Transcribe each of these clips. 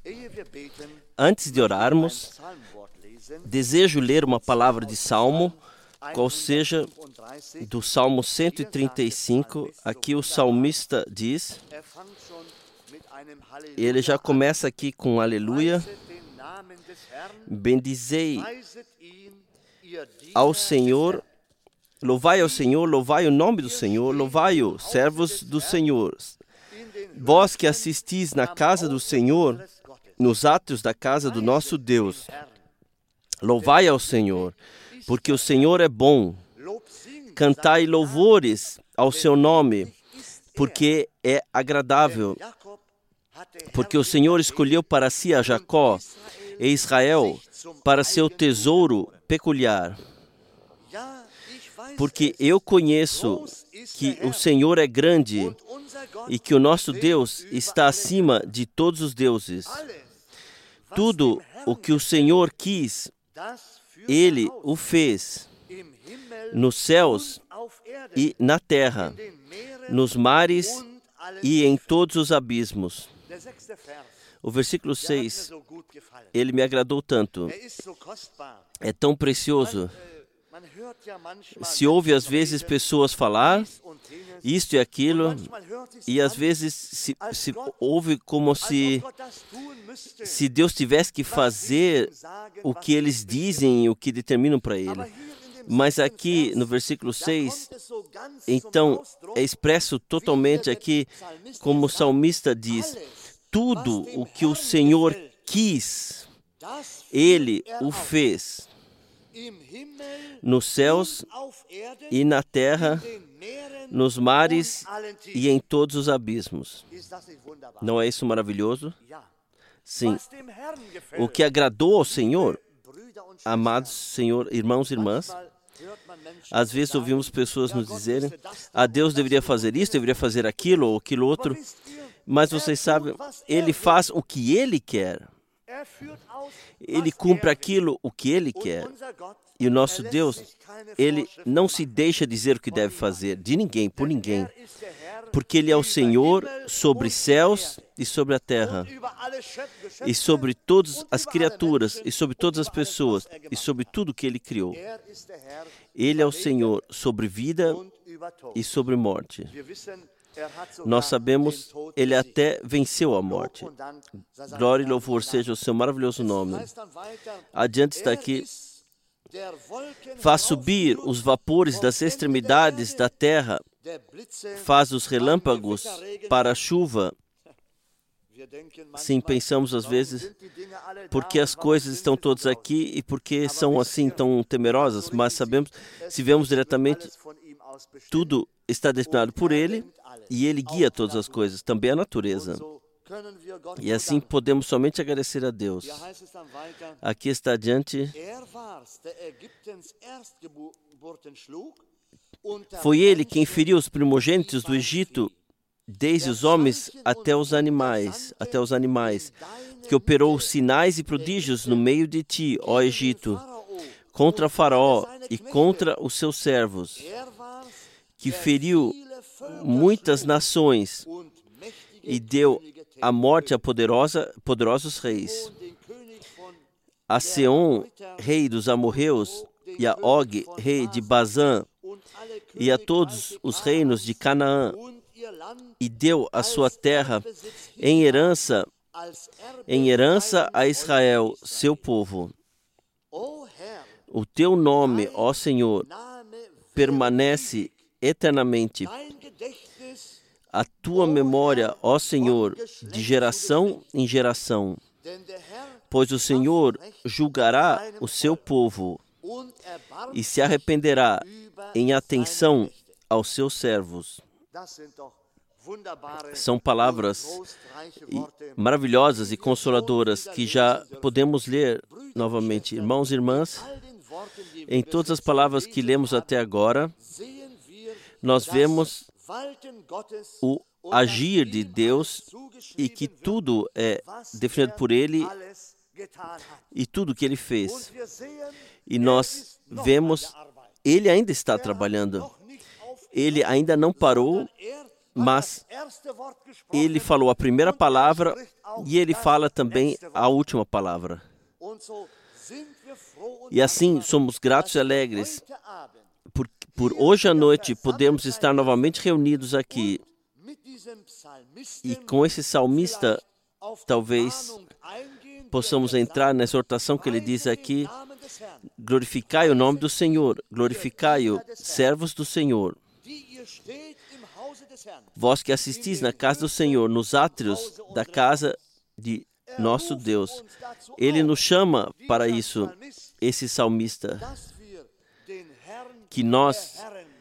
Antes de orarmos, desejo ler uma palavra de Salmo, qual seja do Salmo 135. Aqui o salmista diz, ele já começa aqui com aleluia: bendizei ao Senhor, louvai ao Senhor, louvai o nome do Senhor, louvai-o, servos do Senhor. Vós que assistis na casa do Senhor, nos átrios da casa do nosso Deus, louvai ao Senhor, porque o Senhor é bom. Cantai louvores ao seu nome, porque é agradável. Porque o Senhor escolheu para si a Jacó e Israel para seu tesouro peculiar. Porque eu conheço que o Senhor é grande e que o nosso Deus está acima de todos os deuses. Tudo o que o Senhor quis, Ele o fez, nos céus e na terra, nos mares e em todos os abismos. O versículo 6, ele me agradou tanto. É tão precioso. Se ouve às vezes pessoas falar isto e aquilo, e às vezes se ouve como se Deus tivesse que fazer o que eles dizem e o que determinam para Ele. Mas aqui no versículo 6, então é expresso totalmente aqui, como o salmista diz, tudo o que o Senhor quis, Ele o fez, nos céus e na terra, nos mares e em todos os abismos. Não é isso maravilhoso? Sim. O que agradou ao Senhor, amados Senhor, irmãos e irmãs, às vezes ouvimos pessoas nos dizerem, Deus deveria fazer isso, deveria fazer aquilo ou aquilo outro, mas vocês sabem, Ele faz o que Ele quer. Ele cumpre aquilo o que Ele quer. E o nosso Deus, Ele não se deixa dizer o que deve fazer, de ninguém, por ninguém. Porque Ele é o Senhor sobre céus e sobre a terra, e sobre todas as criaturas, e sobre todas as pessoas, e sobre tudo que Ele criou. Ele é o Senhor sobre vida e sobre morte. Nós sabemos, Ele até venceu a morte. Glória e louvor seja o seu maravilhoso nome. Adiante está aqui, faz subir os vapores das extremidades da terra, faz os relâmpagos para a chuva. Sim, pensamos às vezes, porque as coisas estão todas aqui e porque são assim tão temerosas, mas sabemos, se vemos diretamente, tudo está destinado por Ele e Ele guia todas as coisas, também a natureza. E assim podemos somente agradecer a Deus. Aqui está adiante. Foi Ele quem feriu os primogênitos do Egito, desde os homens até os animais, que operou sinais e prodígios no meio de ti, ó Egito, contra Faraó e contra os seus servos, que feriu muitas nações e deu a morte a poderosos reis, a Seom, rei dos amorreus, e a Og, rei de Bazã, e a todos os reinos de Canaã, e deu a sua terra em herança a Israel, seu povo. O teu nome, ó Senhor, permanece eternamente. A tua memória, ó Senhor, de geração em geração. Pois o Senhor julgará o seu povo e se arrependerá em atenção aos seus servos. São palavras maravilhosas e consoladoras que já podemos ler novamente. Irmãos e irmãs, em todas as palavras que lemos até agora, nós vemos o agir de Deus e que tudo é definido por Ele e tudo que Ele fez. E nós vemos, Ele ainda está trabalhando. Ele ainda não parou mas ele falou a primeira palavra e ele fala também a última palavra. E assim somos gratos e alegres por hoje à noite podermos estar novamente reunidos aqui. E com esse salmista, talvez possamos entrar na exortação que ele diz aqui: glorificai o nome do Senhor, glorificai-o, servos do Senhor. Vós que assistis na casa do Senhor, nos átrios da casa de nosso Deus. Ele nos chama para isso, esse salmista, que nós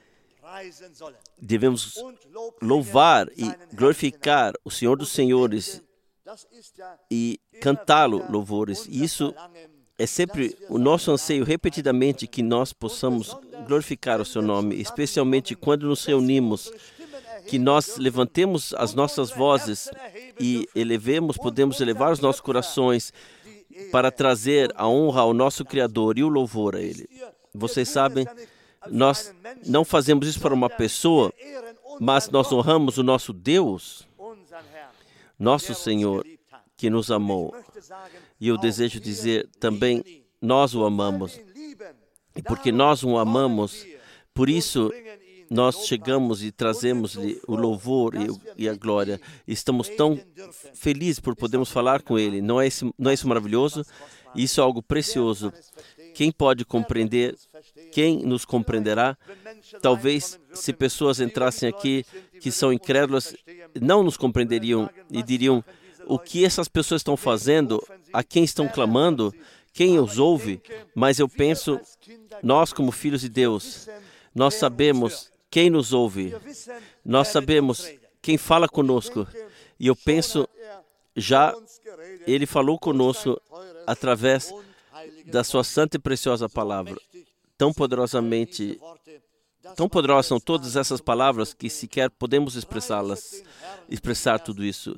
devemos louvar e glorificar o Senhor dos Senhores e cantá-lo louvores. E isso é sempre o nosso anseio, repetidamente, que nós possamos glorificar o seu nome, especialmente quando nos reunimos, que nós levantemos as nossas vozes e podemos elevar os nossos corações para trazer a honra ao nosso Criador e o louvor a Ele. Vocês sabem, nós não fazemos isso para uma pessoa, mas nós honramos o nosso Deus, nosso Senhor, que nos amou. E eu desejo dizer também, nós o amamos. E porque nós o amamos, por isso nós chegamos e trazemos-lhe o louvor e a glória. Estamos tão felizes por podermos falar com Ele. Não é isso maravilhoso? Isso é algo precioso. Quem pode compreender? Quem nos compreenderá? Talvez, se pessoas entrassem aqui que são incrédulas, não nos compreenderiam e diriam: o que essas pessoas estão fazendo? A quem estão clamando? Quem os ouve? Mas eu penso, nós como filhos de Deus, nós sabemos quem nos ouve. Nós sabemos quem fala conosco. E eu penso, já Ele falou conosco através da sua santa e preciosa palavra. Tão poderosamente, tão poderosas são todas essas palavras que sequer podemos expressar tudo isso.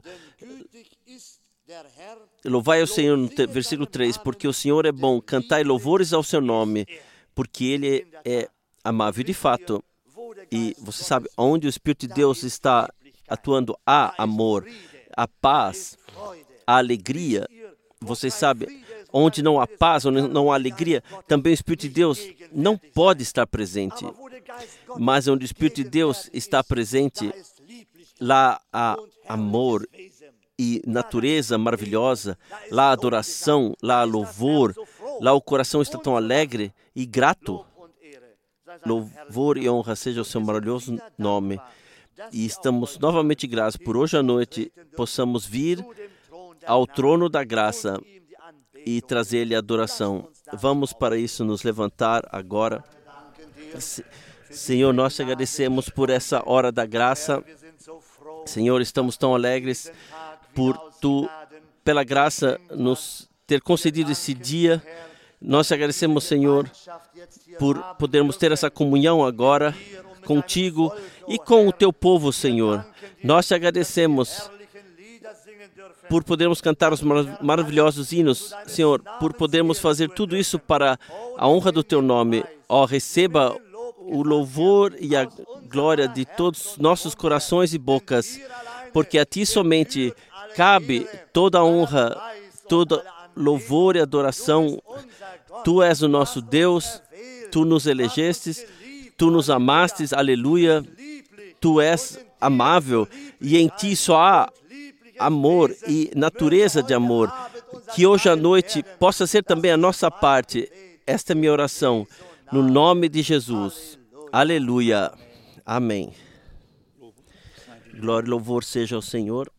Louvai ao Senhor, no versículo 3, porque o Senhor é bom, cantai louvores ao seu nome, porque Ele é amável de fato. E você sabe, onde o Espírito de Deus está atuando, há amor, há paz, há alegria. Você sabe, onde não há paz, onde não há alegria, também o Espírito de Deus não pode estar presente. Mas onde o Espírito de Deus está presente, lá há amor e natureza maravilhosa, lá há adoração, lá há louvor, lá o coração está tão alegre e grato. Louvor e honra seja o seu maravilhoso nome. E estamos novamente gratos por hoje à noite possamos vir ao trono da graça e trazer-lhe adoração. Vamos para isso nos levantar agora. Senhor, nós te agradecemos por essa hora da graça. Senhor, estamos tão alegres por Tu, pela graça, nos ter concedido esse dia. Nós te agradecemos, Senhor, por podermos ter essa comunhão agora contigo e com o Teu povo, Senhor. Nós te agradecemos por podermos cantar os maravilhosos hinos, Senhor, por podermos fazer tudo isso para a honra do Teu nome. Ó, receba o louvor e a glória de todos os nossos corações e bocas, porque a Ti somente cabe toda a honra, todo louvor e adoração. Tu és o nosso Deus, Tu nos elegestes, Tu nos amastes, aleluia. Tu és amável e em Ti só há amor e natureza de amor. Que hoje à noite possa ser também a nossa parte. Esta é minha oração, no nome de Jesus. Aleluia. Amém. Glória e louvor seja ao Senhor.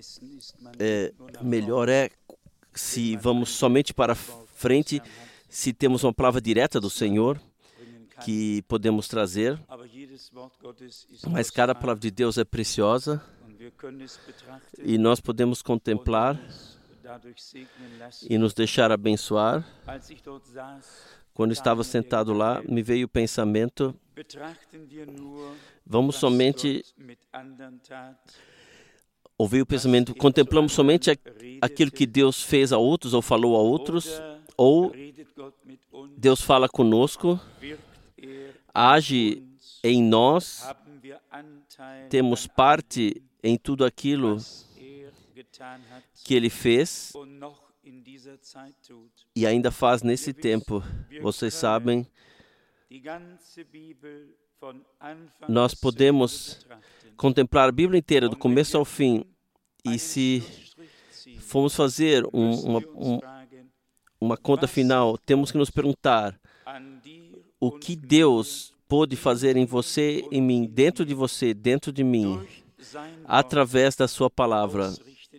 Melhor é se vamos somente para frente, se temos uma palavra direta do Senhor que podemos trazer, mas cada palavra de Deus é preciosa e nós podemos contemplar e nos deixar abençoar. Quando estava sentado lá, me veio o pensamento, vamos somente ouvir o pensamento, contemplamos somente aquilo que Deus fez a outros ou falou a outros, ou Deus fala conosco, age em nós, temos parte em tudo aquilo que Ele fez e ainda faz nesse tempo. Vocês sabem, nós podemos contemplar a Bíblia inteira, do começo ao fim, e se formos fazer uma conta final, temos que nos perguntar o que Deus pôde fazer em você, em mim, dentro de mim, através da sua palavra.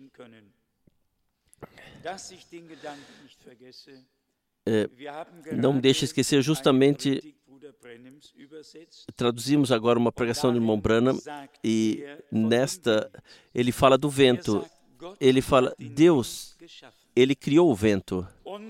Não me deixe esquecer, justamente, traduzimos agora uma pregação do irmão Branham, e nesta ele fala do vento. Ele fala, Deus, Ele criou o vento.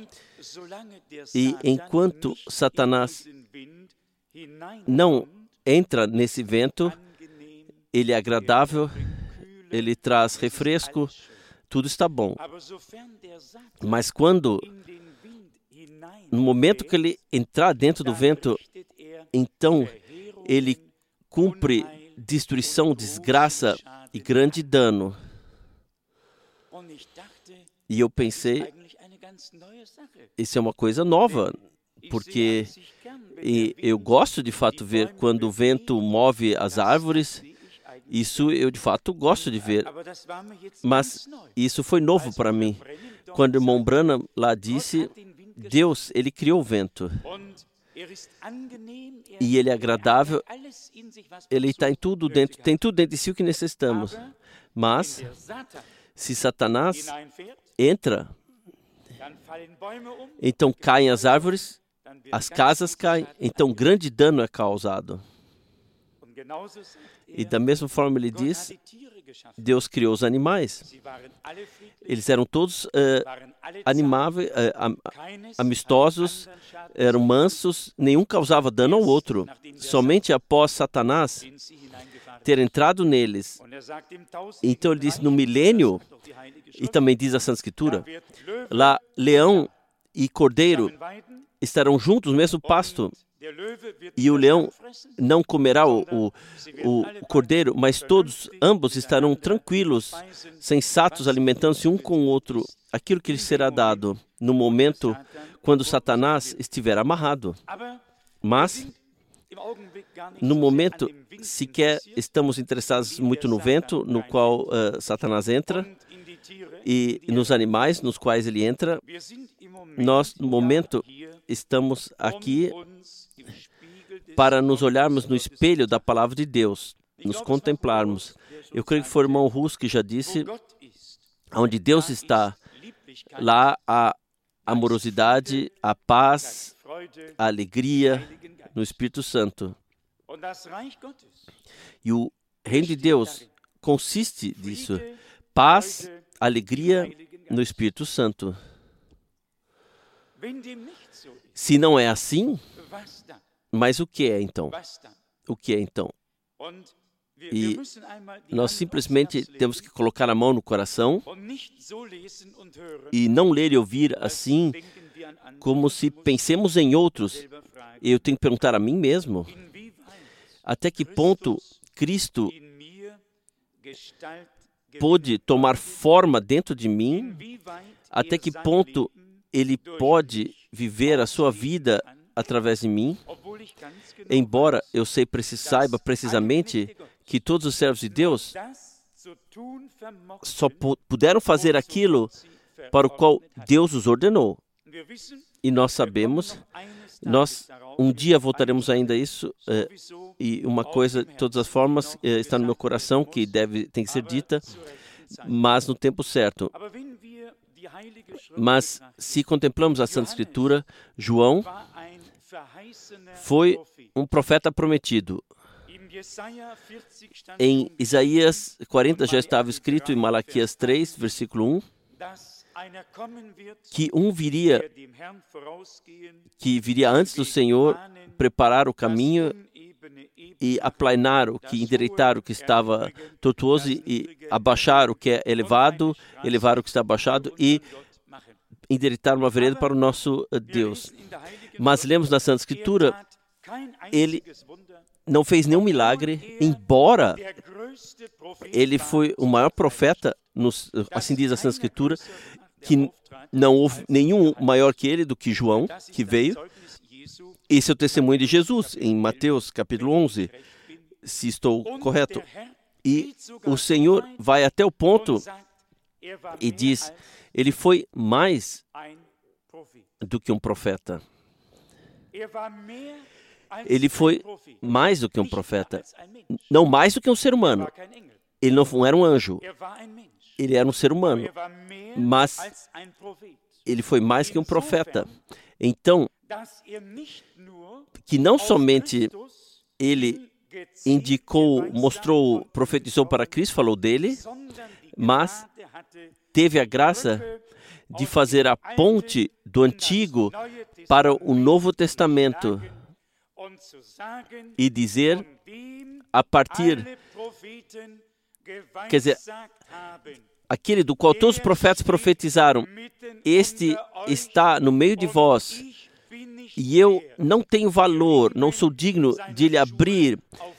E enquanto Satanás não entra nesse vento, ele é agradável, ele traz refresco, tudo está bom. Mas quando, no momento que ele entrar dentro do vento, então ele cumpre destruição, desgraça e grande dano. E eu pensei, isso é uma coisa nova, porque eu gosto de fato ver quando o vento move as árvores. Isso eu de fato gosto de ver, mas isso foi novo para mim. Quando o irmão Branham lá disse, Deus, Ele criou o vento. E Ele é agradável, Ele está em tudo dentro, tem tudo dentro de si o que necessitamos. Mas, se Satanás entra, então caem as árvores, as casas caem, então grande dano é causado. E da mesma forma ele diz, Deus criou os animais. Eles eram todos animáveis, amistosos, eram mansos, nenhum causava dano ao outro. Somente após Satanás ter entrado neles. Então ele diz, no milênio, e também diz a Santa Escritura, lá leão e cordeiro estarão juntos no mesmo pasto. E o leão não comerá o cordeiro, mas ambos estarão tranquilos, sensatos, alimentando-se um com o outro, aquilo que lhes será dado no momento quando Satanás estiver amarrado. Mas, no momento, sequer estamos interessados muito no vento, no qual Satanás entra, e nos animais nos quais ele entra. Nós, no momento, estamos aqui para nos olharmos no espelho da palavra de Deus, nos contemplarmos. Eu creio que foi o irmão Russo que já disse, onde Deus está, lá há amorosidade, a paz, a alegria no Espírito Santo. E o reino de Deus consiste disso, paz, alegria no Espírito Santo. Se não é assim, mas o que é então? O que é então? E nós simplesmente temos que colocar a mão no coração e não ler e ouvir assim, como se pensemos em outros. Eu tenho que perguntar a mim mesmo, até que ponto Cristo pôde tomar forma dentro de mim, até que ponto Ele pode viver a sua vida através de mim, embora eu saiba precisamente que todos os servos de Deus só puderam fazer aquilo para o qual Deus os ordenou. E nós sabemos, um dia voltaremos ainda a isso, e uma coisa, de todas as formas, está no meu coração, que tem que ser dita, mas no tempo certo. Mas, se contemplamos a Santa Escritura, João foi um profeta prometido. Em Isaías 40 já estava escrito, em Malaquias 3, versículo 1, que que viria antes do Senhor preparar o caminho e aplainar endireitar o que estava tortuoso e abaixar o que é elevado, elevar o que está abaixado e endireitar uma vereda para o nosso Deus. Mas lemos na Santa Escritura, ele não fez nenhum milagre, embora ele foi o maior profeta, assim diz a Santa Escritura, que não houve nenhum maior que ele do que João, que veio. Esse é o testemunho de Jesus, em Mateus capítulo 11, se estou correto. E o Senhor vai até o ponto e diz, ele foi mais do que um profeta. Ele foi mais do que um profeta, não mais do que um ser humano. Ele não era um anjo, ele era um ser humano, mas ele foi mais que um profeta. Então, que não somente ele indicou, mostrou, profetizou para Cristo, falou dele, mas teve a graça de fazer a ponte do Antigo para o Novo Testamento e dizer, a partir, quer dizer, aquele do qual todos os profetas profetizaram, este está no meio de vós, e eu não tenho valor, não sou digno de lhe abrir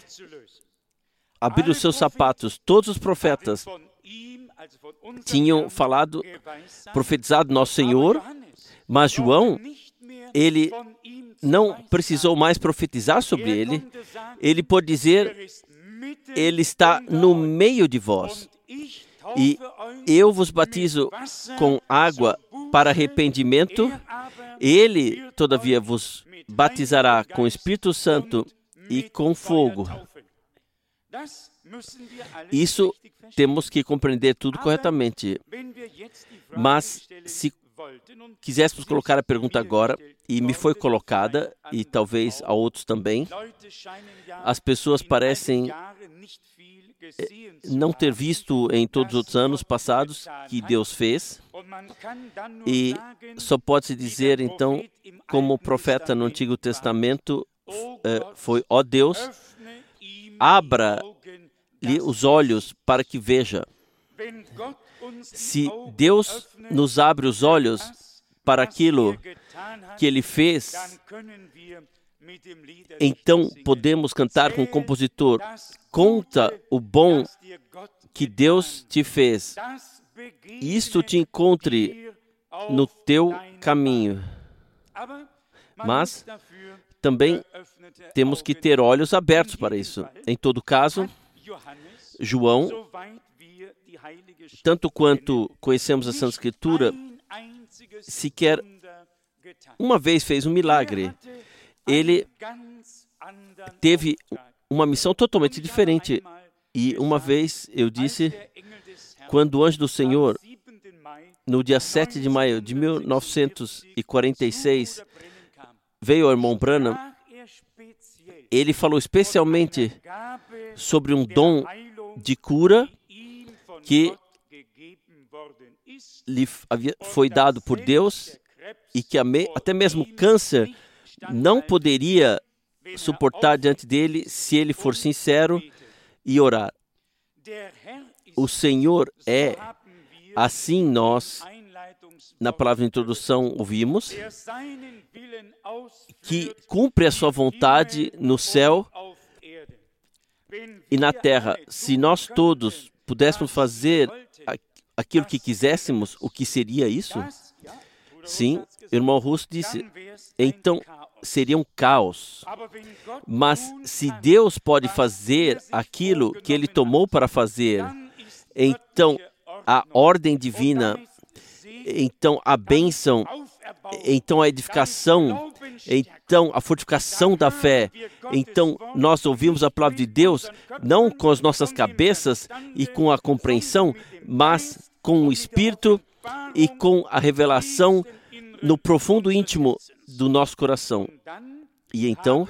os seus sapatos. Todos os profetas tinham falado, profetizado nosso Senhor, mas João, ele não precisou mais profetizar sobre ele. Ele pode dizer, ele está no meio de vós. E eu vos batizo com água para arrependimento. Ele, todavia, vos batizará com o Espírito Santo e com fogo. Isso temos que compreender tudo corretamente. Mas, se quiséssemos colocar a pergunta agora, e me foi colocada, e talvez a outros também, as pessoas parecem não ter visto em todos os outros anos passados que Deus fez, e só pode-se dizer, então, como o profeta no Antigo Testamento foi, ó Deus, abra-lhe os olhos para que veja. Se Deus nos abre os olhos para aquilo que Ele fez, então podemos cantar com o compositor, conta o bom que Deus te fez. Isto te encontre no teu caminho. Mas também temos que ter olhos abertos para isso. Em todo caso, João, tanto quanto conhecemos a Santa Escritura, sequer uma vez fez um milagre. Ele teve uma missão totalmente diferente. E uma vez eu disse, quando o anjo do Senhor, no dia 7 de maio de 1946, veio ao irmão Branham, ele falou especialmente sobre um dom de cura que lhe foi dado por Deus e que até mesmo câncer não poderia suportar diante dele se ele for sincero e orar. O Senhor é, assim nós, na palavra de introdução, ouvimos, que cumpre a sua vontade no céu e na terra. Se nós todos pudéssemos fazer aquilo que quiséssemos, o que seria isso? Sim, o irmão Russo disse, então seria um caos. Mas se Deus pode fazer aquilo que Ele tomou para fazer, então a ordem divina, então a bênção, então a edificação, então a fortificação da fé, então nós ouvimos a palavra de Deus, não com as nossas cabeças e com a compreensão, mas com o Espírito e com a revelação no profundo íntimo do nosso coração. E então,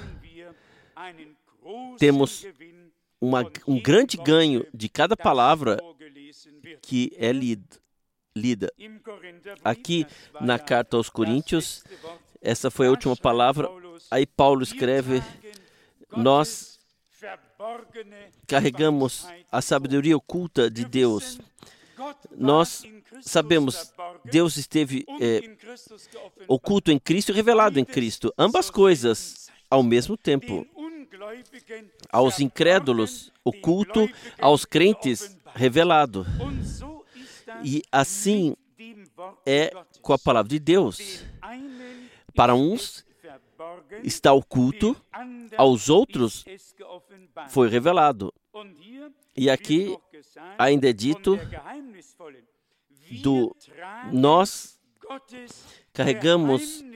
temos um grande ganho de cada palavra que é lida. Aqui, na carta aos Coríntios, essa foi a última palavra. Aí Paulo escreve, nós carregamos a sabedoria oculta de Deus. Nós sabemos, Deus esteve oculto em Cristo e revelado em Cristo. Ambas coisas ao mesmo tempo. aos incrédulos oculto, aos crentes revelado. E assim é com a palavra de Deus. Para uns está oculto, aos outros foi revelado. E aqui ainda é dito nós carregamos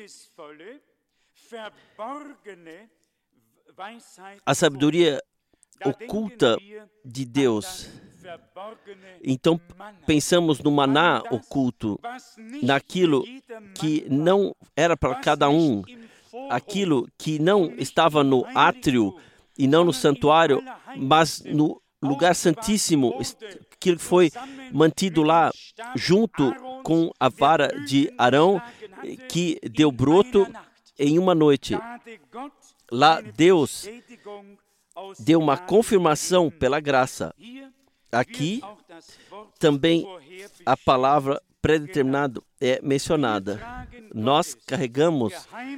a sabedoria oculta de Deus. Então, pensamos no maná oculto, naquilo que não era para cada um, aquilo que não estava no átrio e não no santuário, mas no lugar santíssimo, que foi mantido lá junto com a vara de Arão, que deu broto em uma noite. Lá Deus deu uma confirmação pela graça. Aqui também a palavra predeterminado é mencionada. Nós carregamos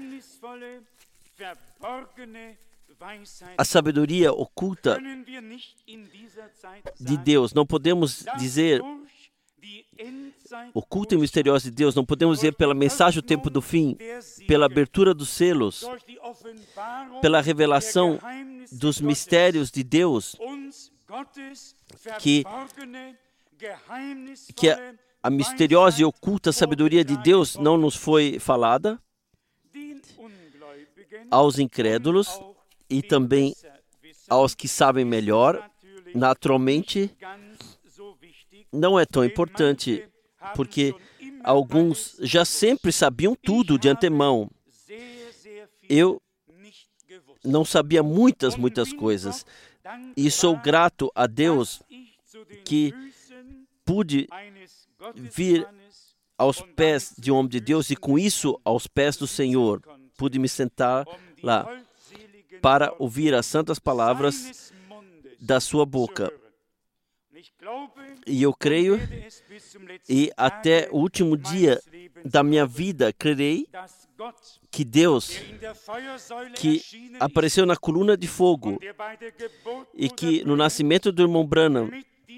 a sabedoria oculta de Deus. Não podemos dizer oculta e misteriosa de Deus. Não podemos dizer pela mensagem do tempo do fim, pela abertura dos selos, pela revelação dos mistérios de Deus, que a misteriosa e oculta sabedoria de Deus não nos foi falada aos incrédulos e também aos que sabem melhor. Naturalmente, não é tão importante, porque alguns já sempre sabiam tudo de antemão. Eu não sabia muitas coisas. E sou grato a Deus que pude vir aos pés de um homem de Deus e com isso aos pés do Senhor. Pude me sentar lá para ouvir as santas palavras da sua boca. E eu creio, e até o último dia da minha vida, crerei que Deus, que apareceu na coluna de fogo e que no nascimento do irmão Branham,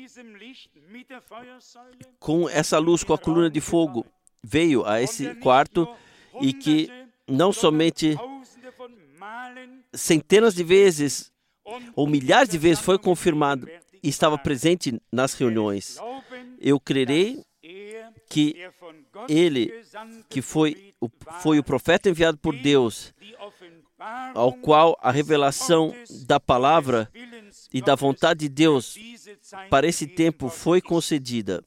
com essa luz, com a coluna de fogo, veio a esse quarto e que não somente centenas de vezes ou milhares de vezes foi confirmado e estava presente nas reuniões. Eu crerei que ele, que foi o profeta enviado por Deus, ao qual a revelação da palavra e da vontade de Deus para esse tempo foi concedida.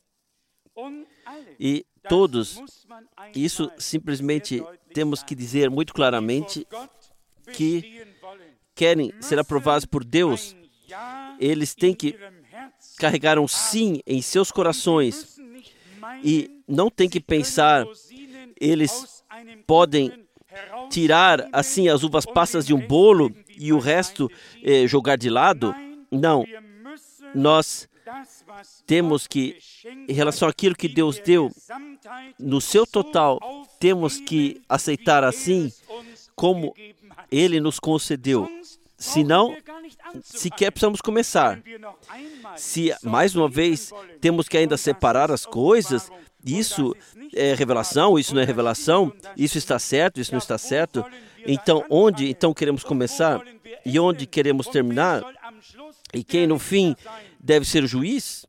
E todos, isso simplesmente temos que dizer muito claramente, que querem ser aprovados por Deus, eles têm que carregar um sim em seus corações e não tem que pensar, eles podem tirar assim as uvas passas de um bolo e o resto jogar de lado. Não, nós temos que, em relação àquilo que Deus deu, no seu total, temos que aceitar assim como Ele nos concedeu. Senão, sequer precisamos começar. Se, mais uma vez, temos que ainda separar as coisas, isso é revelação, isso não é revelação, isso está certo, isso não está certo. Então, onde então queremos começar? E onde queremos terminar? E quem, no fim, deve ser o juiz?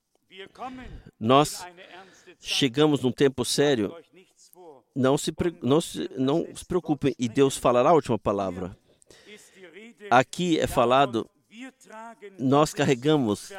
Nós chegamos num tempo sério. Não se preocupem, e Deus falará a última palavra. Aqui é falado, nós carregamos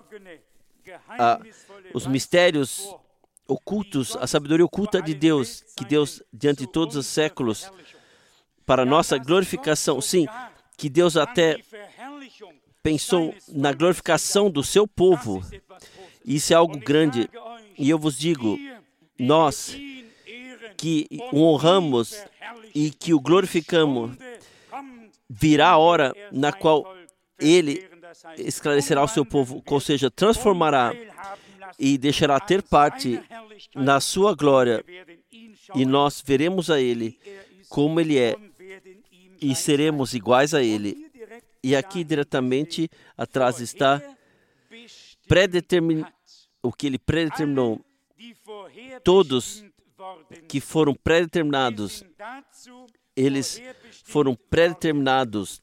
os mistérios ocultos, a sabedoria oculta de Deus, que Deus, diante de todos os séculos, para nossa glorificação, sim, que Deus até pensou na glorificação do seu povo. Isso é algo grande. E eu vos digo, nós que o honramos e que o glorificamos, virá a hora na qual Ele esclarecerá o seu povo, ou seja, transformará e deixará ter parte na sua glória, e nós veremos a Ele como Ele é, e seremos iguais a Ele. E aqui diretamente atrás está o que ele predeterminou. Todos que foram predeterminados, eles foram predeterminados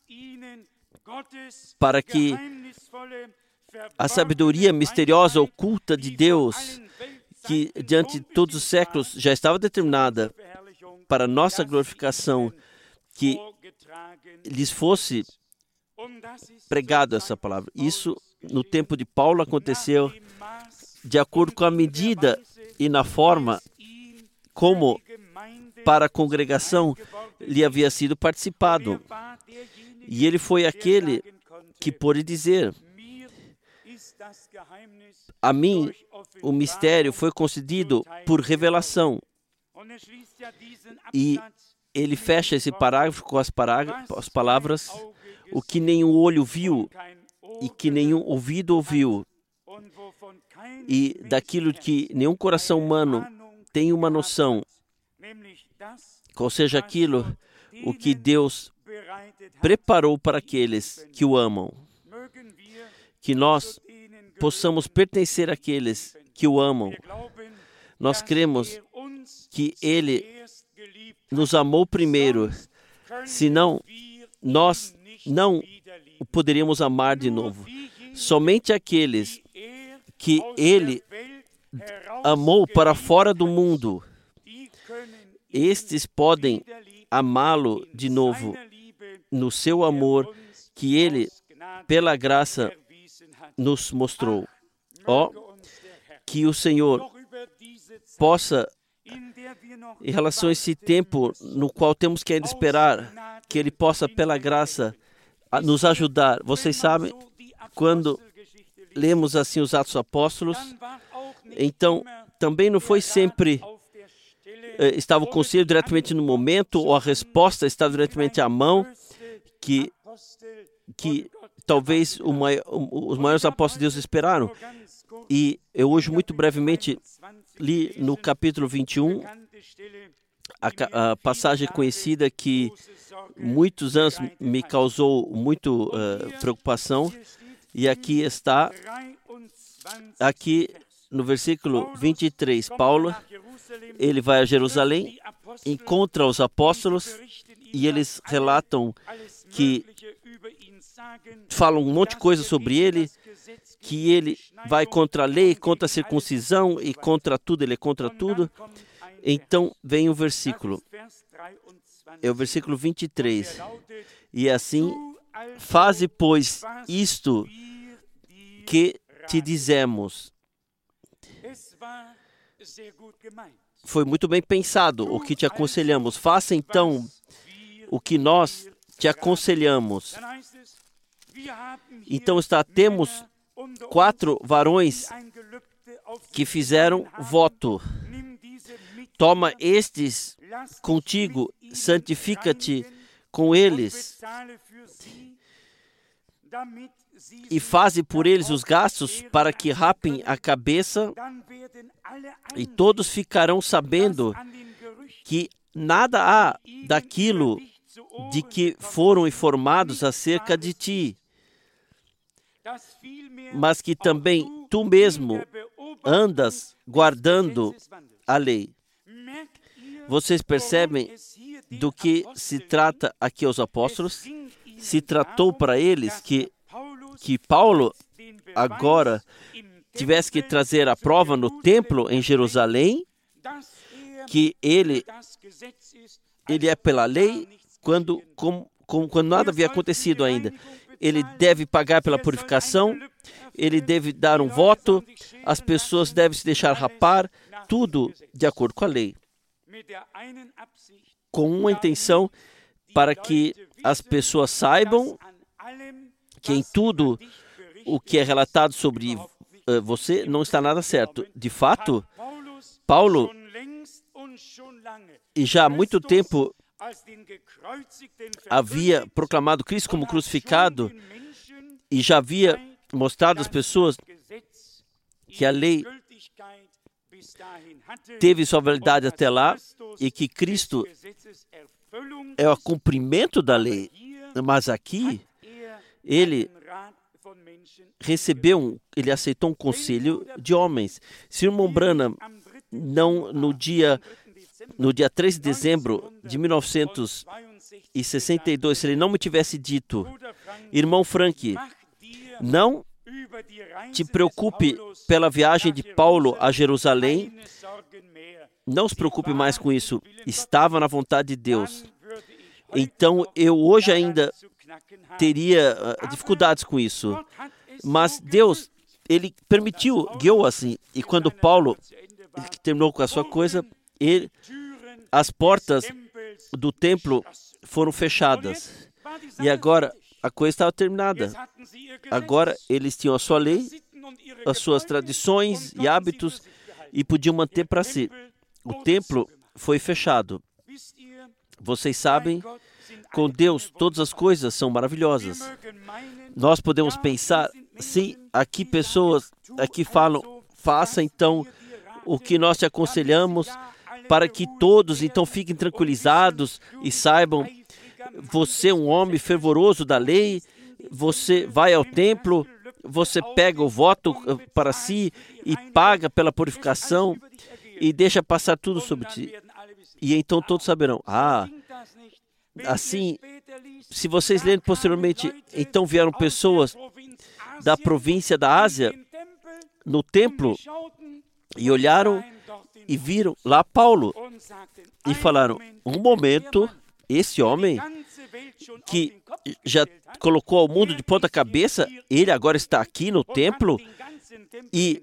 para que a sabedoria misteriosa oculta de Deus, que diante de todos os séculos já estava determinada para nossa glorificação, que lhes fosse pregado essa palavra. Isso, no tempo de Paulo, aconteceu de acordo com a medida e na forma como para a congregação lhe havia sido participado. E ele foi aquele que pôde dizer: a mim o mistério foi concedido por revelação. E ele fecha esse parágrafo com as palavras: o que nenhum olho viu e que nenhum ouvido ouviu, e daquilo que nenhum coração humano tem uma noção, ou seja, aquilo o que Deus preparou para aqueles que o amam. Que nós possamos pertencer àqueles que o amam. Nós cremos que Ele nos amou primeiro, senão nós não o poderíamos amar de novo. Somente aqueles que Ele amou para fora do mundo, estes podem amá-lo de novo no seu amor que Ele, pela graça, nos mostrou. Que o Senhor possa, em relação a esse tempo no qual temos que ainda esperar, que Ele possa, pela graça, nos ajudar. Vocês sabem, quando lemos assim os Atos dos Apóstolos, então também não foi sempre estava o conselho diretamente no momento, ou a resposta estava diretamente à mão, que talvez os maiores apóstolos de Deus esperaram. E eu hoje, muito brevemente, li no capítulo 21, a passagem conhecida que muitos anos me causou muito preocupação, e aqui está, aqui no versículo 23, Paulo, ele vai a Jerusalém, encontra os apóstolos, e eles relatam que falam um monte de coisa sobre ele, que ele vai contra a lei, contra a circuncisão e contra tudo, ele é contra tudo. Então vem o versículo, é o versículo 23, e assim: faze, pois, isto que te dizemos. Foi muito bem pensado o que te aconselhamos. Faça então o que nós te aconselhamos. Então temos 4 varões que fizeram voto. Toma estes contigo, santifica-te com eles e faze por eles os gastos para que rapem a cabeça, e todos ficarão sabendo que nada há daquilo de que foram informados acerca de ti, mas que também tu mesmo andas guardando a lei. Vocês percebem do que se trata aqui aos apóstolos? Se tratou para eles que Paulo agora tivesse que trazer a prova no templo em Jerusalém, que ele é pela lei, quando nada havia acontecido ainda. Ele deve pagar pela purificação, ele deve dar um voto, as pessoas devem se deixar rapar, tudo de acordo com a lei. Com uma intenção, para que as pessoas saibam que em tudo o que é relatado sobre você não está nada certo. De fato, Paulo, e já há muito tempo, havia proclamado Cristo como crucificado e já havia mostrado às pessoas que a lei teve sua validade até lá e que Cristo é o cumprimento da lei. Mas aqui, ele aceitou um conselho de homens. Se o irmão Branham, não, no dia 3 de dezembro de 1962, se ele não me tivesse dito, irmão Frank, não te preocupe pela viagem de Paulo a Jerusalém, não se preocupe mais com isso, estava na vontade de Deus. Então, eu hoje ainda teria dificuldades com isso. Mas Deus, ele permitiu, guiou assim. E quando Paulo terminou com a sua coisa, as portas do templo foram fechadas. E agora, a coisa estava terminada. Agora, eles tinham a sua lei, as suas tradições e hábitos, e podiam manter para si. O templo foi fechado. Vocês sabem, com Deus todas as coisas são maravilhosas. Nós podemos pensar, sim, aqui pessoas aqui falam, faça então o que nós te aconselhamos, para que todos então fiquem tranquilizados e saibam, você é um homem fervoroso da lei, você vai ao templo, você pega o voto para si e paga pela purificação e deixa passar tudo sobre ti. E então todos saberão, assim, se vocês lerem posteriormente, então vieram pessoas da província da Ásia no templo e olharam e viram lá Paulo e falaram, um momento, esse homem que já colocou o mundo de ponta cabeça, ele agora está aqui no templo e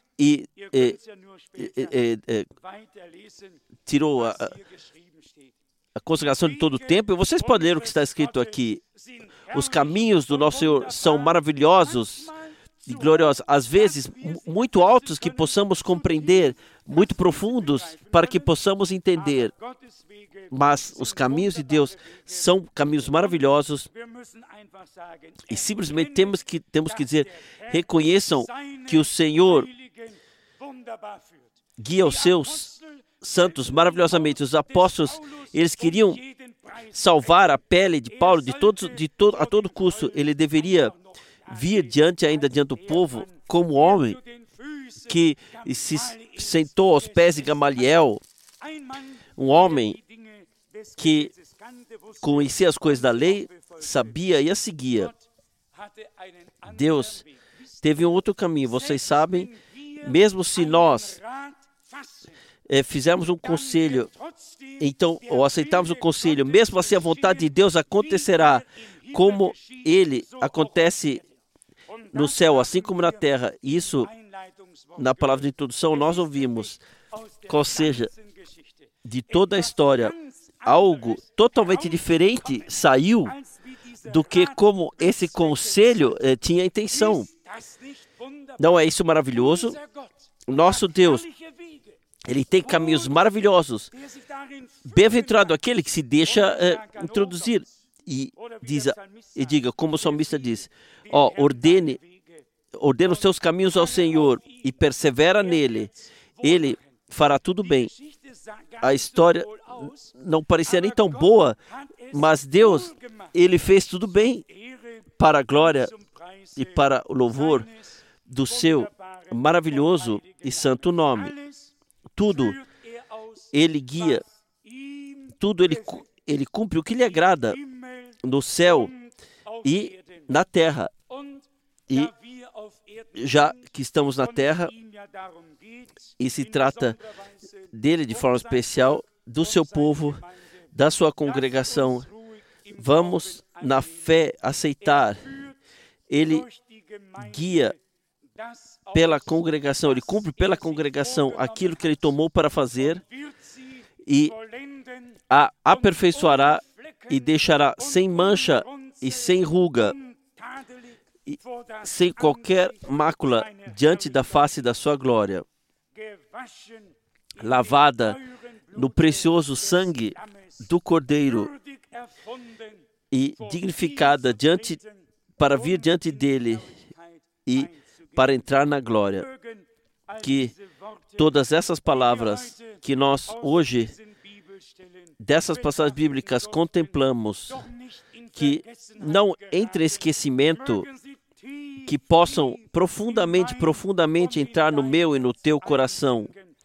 tirou a consagração de todo o tempo. E vocês podem ler o que está escrito aqui. Os caminhos do nosso Senhor são maravilhosos e gloriosos, às vezes muito altos que possamos compreender, muito profundos para que possamos entender. Mas os caminhos de Deus são caminhos maravilhosos e simplesmente temos que dizer, reconheçam que o Senhor guia os seus santos maravilhosamente. Os apóstolos, eles queriam salvar a pele de Paulo a todo custo. Ele deveria vir diante do povo como homem que se sentou aos pés de Gamaliel, um homem que conhecia as coisas da lei, sabia e a seguia. Deus teve um outro caminho. Vocês sabem, mesmo se nós fizermos um conselho, então, ou aceitarmos o conselho, mesmo assim a vontade de Deus acontecerá como ele acontece no céu, assim como na terra. Isso, na palavra de introdução, nós ouvimos, qual seja, de toda a história, algo totalmente diferente saiu do que como esse conselho tinha a intenção. Não é isso maravilhoso? Nosso Deus, ele tem caminhos maravilhosos. Bem-aventurado aquele que se deixa introduzir. E diga, como o salmista diz, ordena os teus caminhos ao Senhor e persevera nele. Ele fará tudo bem. A história não parecia nem tão boa, mas Deus, ele fez tudo bem para a glória e para o louvor do seu maravilhoso e santo nome. Tudo ele guia, tudo ele cumpre o que lhe agrada no céu e na terra. E já que estamos na terra, e se trata dele de forma especial, do seu povo, da sua congregação, vamos na fé aceitar. Ele guia pela congregação, ele cumpre pela congregação aquilo que ele tomou para fazer e a aperfeiçoará e deixará sem mancha e sem ruga, e sem qualquer mácula diante da face da sua glória, lavada no precioso sangue do Cordeiro e dignificada para vir diante dele e para entrar na glória. Que todas essas palavras que nós hoje, dessas passagens bíblicas, contemplamos, que não entre em esquecimento, que possam profundamente entrar no meu e no teu coração.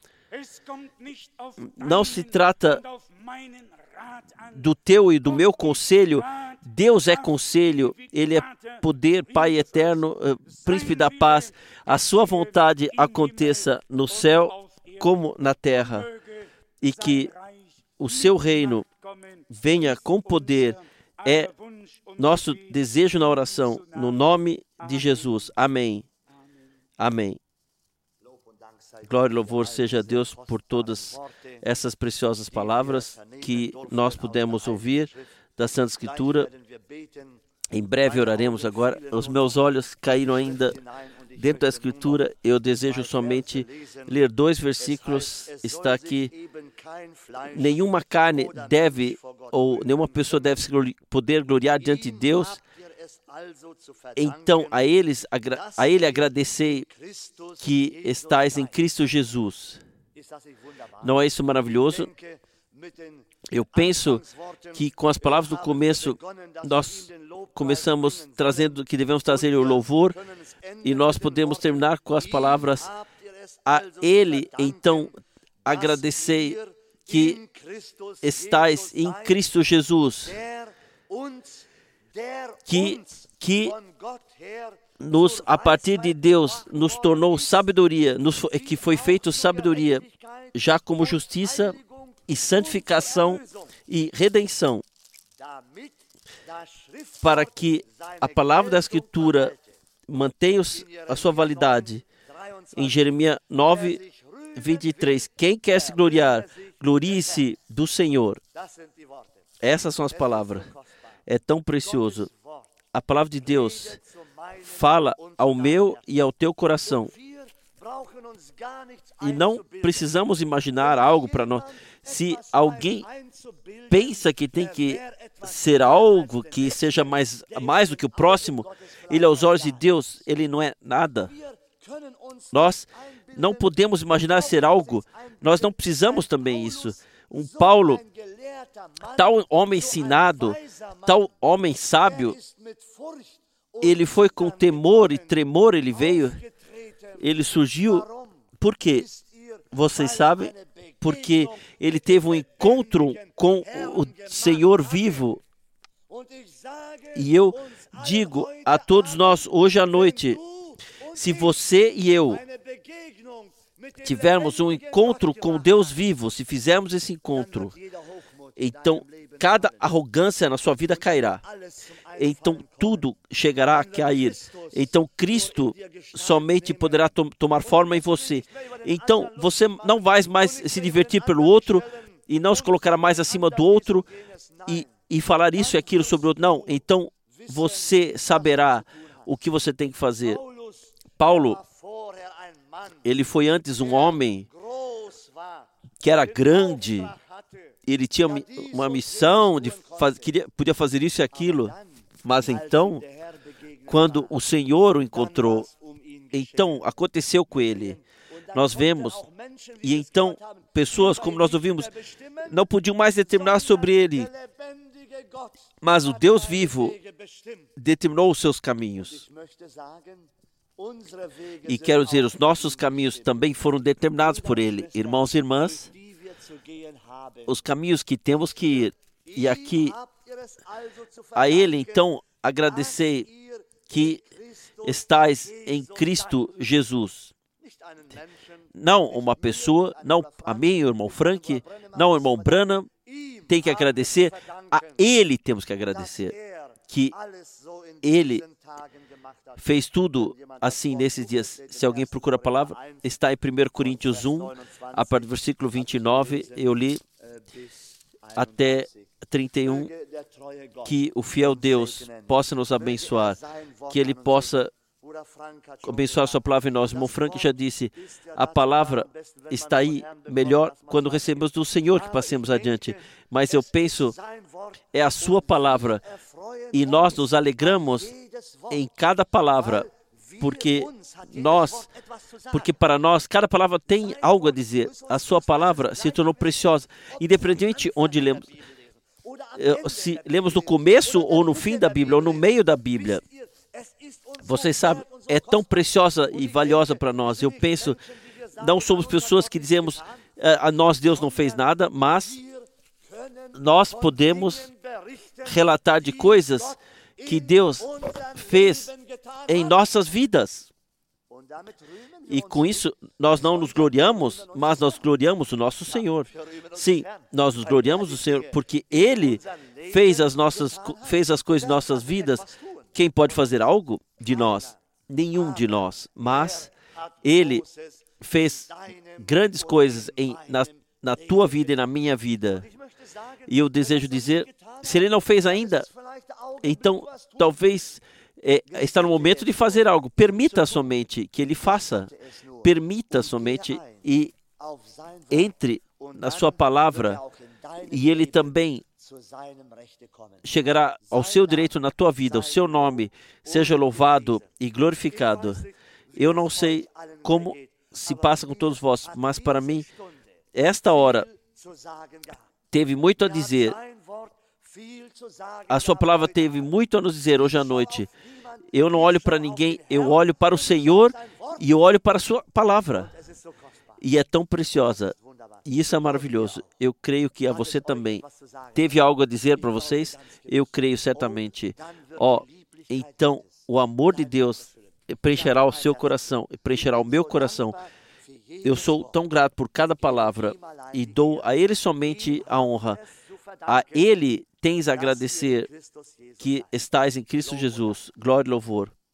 Não se trata do teu e do meu conselho. Deus é conselho, Ele é poder, Pai eterno, Príncipe da paz. A sua vontade aconteça no céu como na terra, e que o seu reino venha com poder. É nosso desejo na oração, no nome de Jesus. Amém. Amém. Glória e louvor seja a Deus por todas essas preciosas palavras que nós pudemos ouvir da Santa Escritura. Em breve oraremos agora. Os meus olhos caíram ainda dentro da Escritura. Eu desejo somente ler 2 versículos. Está aqui. Nenhuma carne deve, ou nenhuma pessoa deve poder gloriar diante de Deus. Então, a Ele agradecei que estais em Cristo Jesus. Não é isso maravilhoso? Eu penso que com as palavras do começo, nós começamos trazendo que devemos trazer o louvor, e nós podemos terminar com as palavras: a Ele, então, agradecei que estais em Cristo Jesus, que nos, a partir de Deus, nos tornou sabedoria, que foi feito sabedoria, já como justiça e santificação e redenção, para que a palavra da Escritura mantenha a sua validade. Em Jeremias 9, 23, quem quer se gloriar, glorie-se do Senhor. Essas são as palavras. É tão precioso. A palavra de Deus fala ao meu e ao teu coração. E não precisamos imaginar algo para nós. Se alguém pensa que tem que ser algo que seja mais do que o próximo, ele, aos olhos de Deus, ele não é nada. Nós não podemos imaginar ser algo. Nós não precisamos também isso. Paulo, tal homem ensinado, tal homem sábio, ele foi com temor e tremor, ele veio, ele surgiu. Por quê? Vocês sabem? Porque ele teve um encontro com o Senhor vivo. E eu digo a todos nós hoje à noite, se você e eu tivermos um encontro com Deus vivo, se fizermos esse encontro, então cada arrogância na sua vida cairá. Então tudo chegará a cair. Então Cristo somente poderá tomar forma em você. Então você não vai mais se divertir pelo outro e não se colocará mais acima do outro e falar isso e aquilo sobre o outro. Não, então você saberá o que você tem que fazer. Paulo, ele foi antes um homem que era grande. Ele tinha uma missão, podia fazer isso e aquilo. Mas então, quando o Senhor o encontrou, então aconteceu com ele. Nós vemos, e então pessoas, como nós ouvimos, não podiam mais determinar sobre ele. Mas o Deus vivo determinou os seus caminhos. E quero dizer, os nossos caminhos também foram determinados por ele. Irmãos e irmãs, os caminhos que temos que ir. E aqui, a ele, então, agradecei que estais em Cristo Jesus. Não uma pessoa, não a mim, o irmão Frank, não o irmão Branham, tem que agradecer. A ele temos que agradecer, que ele fez tudo assim nesses dias. Se alguém procura a palavra, está em 1 Coríntios 1, a partir do versículo 29, eu li até 31, que o fiel Deus possa nos abençoar, que Ele possa abençoar a sua palavra em nós. O irmão Frank já disse, a palavra está aí melhor quando recebemos do Senhor que passemos adiante. Mas eu penso, é a sua palavra, e nós nos alegramos em cada palavra, porque para nós, cada palavra tem algo a dizer. A sua palavra se tornou preciosa, independente onde lemos. se lemos no começo ou no fim da Bíblia, ou no meio da Bíblia. Vocês sabem, é tão preciosa e valiosa para nós. Eu penso, não somos pessoas que dizemos, a nós Deus não fez nada, mas nós podemos relatar de coisas que Deus fez em nossas vidas. E com isso, nós não nos gloriamos, mas nós gloriamos o nosso Senhor. Sim, nós nos gloriamos do Senhor, porque Ele fez as coisas em nossas vidas. Quem pode fazer algo de nós? Nenhum de nós. Mas Ele fez grandes coisas na tua vida e na minha vida. E eu desejo dizer, se Ele não fez ainda, então talvez está no momento de fazer algo. Permita somente que Ele faça. Permita somente e entre na sua palavra e Ele também chegará ao seu direito na tua vida. O seu nome seja louvado e glorificado. Eu não sei como se passa com todos vós, mas para mim, esta hora teve muito a dizer. A sua palavra teve muito a nos dizer hoje à noite. Eu não olho para ninguém, eu olho para o Senhor e eu olho para a sua palavra. E é tão preciosa. E isso é maravilhoso. Eu creio que a você também. Teve algo a dizer para vocês? Eu creio certamente. Então o amor de Deus preencherá o seu coração, preencherá o meu coração. Eu sou tão grato por cada palavra e dou a Ele somente a honra. A Ele tens a agradecer que estais em Cristo Jesus. Glória e louvor.